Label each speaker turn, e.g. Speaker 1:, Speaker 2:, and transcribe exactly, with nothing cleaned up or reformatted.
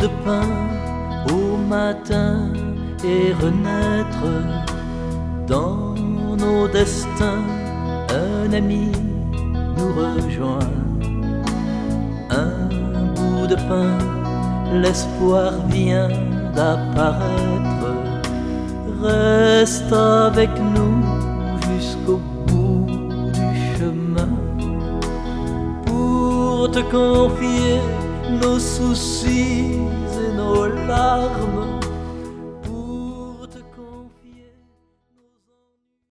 Speaker 1: de pain au matin et renaître dans nos destins. Un ami nous rejoint, un bout de pain, l'espoir vient d'apparaître. Reste avec nous jusqu'au bout du chemin pour te confier nos soucis et nos larmes.